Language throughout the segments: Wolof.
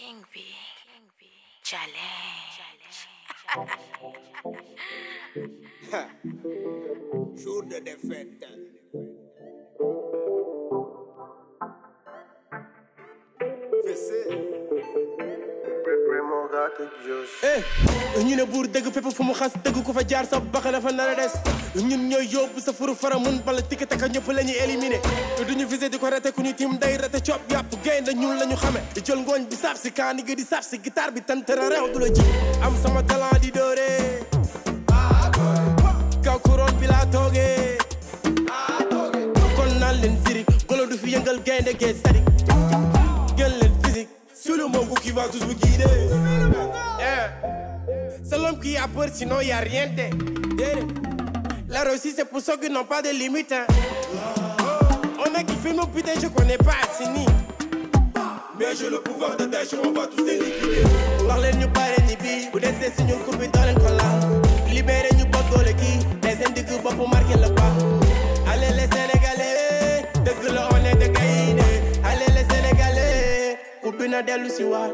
King B. Challenge. Jour de défaite. ñu ne buur dëgg fépp fu mu xas dëgg ku fa jaar sa baxa dafa nar a des ñun ñooy yóbbu sa furu fara mun bala tikki taka ñëpp la ñuy éliminé duñu visé di ko rete ku ñu tim day rete coob yàpp gaynde ñun la ñu xame di jël ngooñ bi saaf si kaani gi di saaf si guitare bi tantara réew du la ji am sama talent di doore kaw couronne bi laa toogee kon naan leen sirik golo du fi yëngal gaynde gee sadik gën leen physique sur le mongo qui va tous vous guider. C'est l'homme qui a peur, sinon y a rien de. La Russie, c'est pour ceux qui n'ont pas de limite. Hein. On a kiffé nos putains, je connais pas Assini. Mais j'ai le pouvoir de Daesh, on va tous les liquider. Parlez nous pas les nibi, vous laissez si nous coupez dans le collant. Libérez nous pas dans le qui, les indiques pas pour marquer le pas. Allez les Sénégalais, de que là on est de Gaïne. Allez les Sénégalais, coupez na de Luciwa.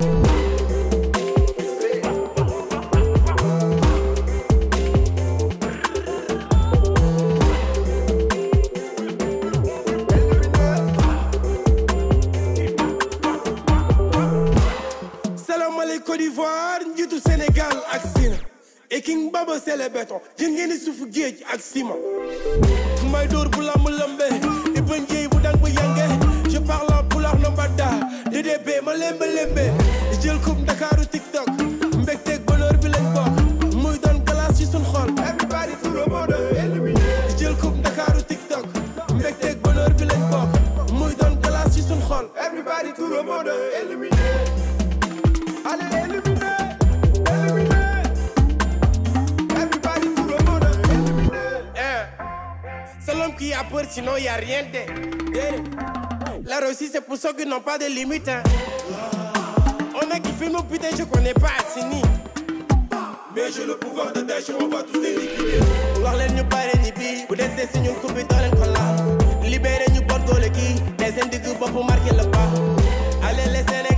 Côte d'Ivoire, njiitu Sénégal ak Sina et King Baba c'est le béton yéen ngeen di suufu géej ak ciment may door bu lamb lambe i bañ jeey bu dang bu yange je parle en pulaar nombada DDB ma lembe lembe jël coupe Dakaru TikTok mbégteeg bonheur bi lañ bokk muy doon glace ci sun xol everybody tout le monde éliminé jël coupe Dakaru TikTok mbégteeg bonheur bi lañ bokk muy doon glace ci sun xol everybody tout le monde éliminé. Allez, éliminé, éliminé. Everybody tout le monde éliminé. C'est l'homme qui a peur, sinon y a rien de. La Russie, c'est pour ceux qui n'ont pas de limite. Hein. On a kiffé nos putains, je connais pas Assini. Mais j'ai le pouvoir de Daesh, on va tous les liquider. Parlez nous pas les nibi, vous laissez si nous coupez dans le collant. Libérez nous pour le qui, les indiques pas pour marquer le pas. Allez, les Sénégalais.